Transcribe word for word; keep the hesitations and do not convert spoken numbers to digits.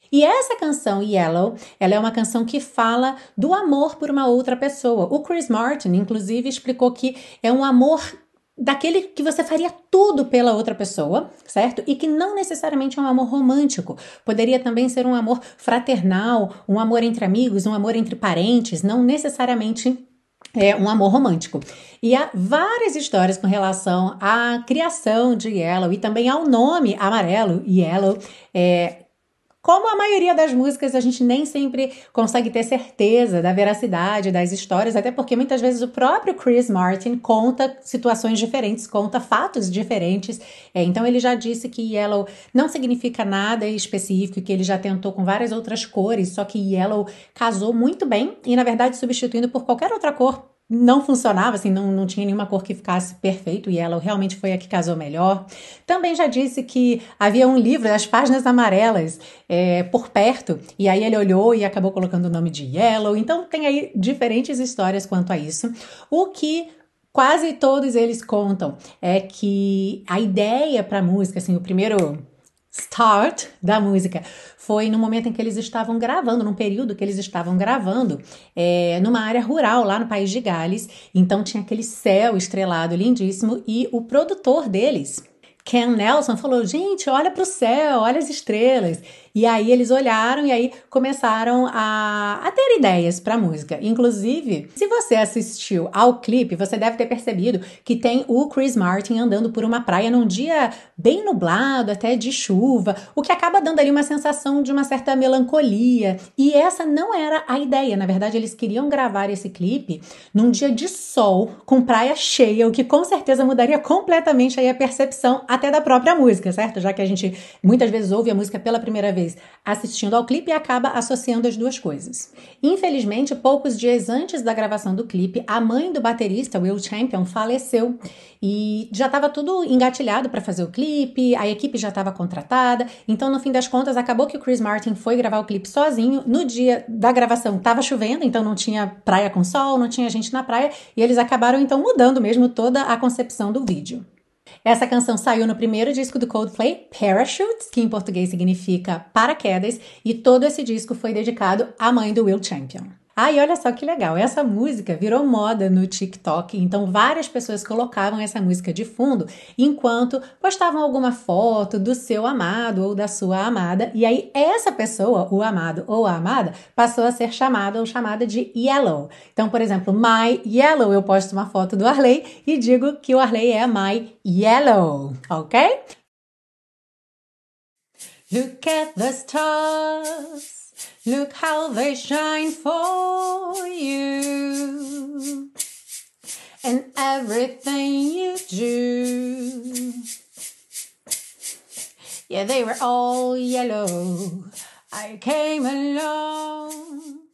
E essa canção, Yellow, ela é uma canção que fala do amor por uma outra pessoa. O Chris Martin, inclusive, explicou que é um amor daquele que você faria tudo pela outra pessoa, certo? E que não necessariamente é um amor romântico. Poderia também ser um amor fraternal, um amor entre amigos, um amor entre parentes, não necessariamente é um amor romântico. E há várias histórias com relação à criação de Yellow e também ao nome amarelo, Yellow. É, como a maioria das músicas, a gente nem sempre consegue ter certeza da veracidade das histórias, até porque muitas vezes o próprio Chris Martin conta situações diferentes, conta fatos diferentes. É, então ele já disse que Yellow não significa nada específico, que ele já tentou com várias outras cores, só que Yellow casou muito bem e, na verdade, substituindo por qualquer outra cor não funcionava, assim, não, não tinha nenhuma cor que ficasse perfeito e Yellow realmente foi a que casou melhor. Também já disse que havia um livro das páginas amarelas é, por perto, e aí ele olhou e acabou colocando o nome de Yellow. Então tem aí diferentes histórias quanto a isso. O que quase todos eles contam é que a ideia para a música, assim, o primeiro start da música foi no momento em que eles estavam gravando, num período que eles estavam gravando é, numa área rural lá no país de Gales. Então tinha aquele céu estrelado lindíssimo e o produtor deles, Ken Nelson, falou: gente, olha para o céu, olha as estrelas. E aí eles olharam e aí começaram a, a ter ideias para a música. Inclusive, se você assistiu ao clipe, você deve ter percebido que tem o Chris Martin andando por uma praia num dia bem nublado, até de chuva, o que acaba dando ali uma sensação de uma certa melancolia. E essa não era a ideia. Na verdade, eles queriam gravar esse clipe num dia de sol, com praia cheia, o que com certeza mudaria completamente aí a percepção até da própria música, certo? Já que a gente muitas vezes ouve a música pela primeira vez assistindo ao clipe e acaba associando as duas coisas. Infelizmente, poucos dias antes da gravação do clipe, a mãe do baterista, Will Champion, faleceu e já estava tudo engatilhado para fazer o clipe, a equipe já estava contratada, então no fim das contas acabou que o Chris Martin foi gravar o clipe sozinho. No dia da gravação estava chovendo, então não tinha praia com sol, não tinha gente na praia e eles acabaram então mudando mesmo toda a concepção do vídeo. Essa canção saiu no primeiro disco do Coldplay, Parachutes, que em português significa paraquedas, e todo esse disco foi dedicado à mãe do Will Champion. Ah, e olha só que legal, essa música virou moda no TikTok, então várias pessoas colocavam essa música de fundo enquanto postavam alguma foto do seu amado ou da sua amada, e aí essa pessoa, o amado ou a amada, passou a ser chamada ou chamada de Yellow. Então, por exemplo, My Yellow, eu posto uma foto do Arley e digo que o Arley é My Yellow, ok? Look at the stars. Look how they shine for you and everything you do. Yeah, they were all yellow. I came along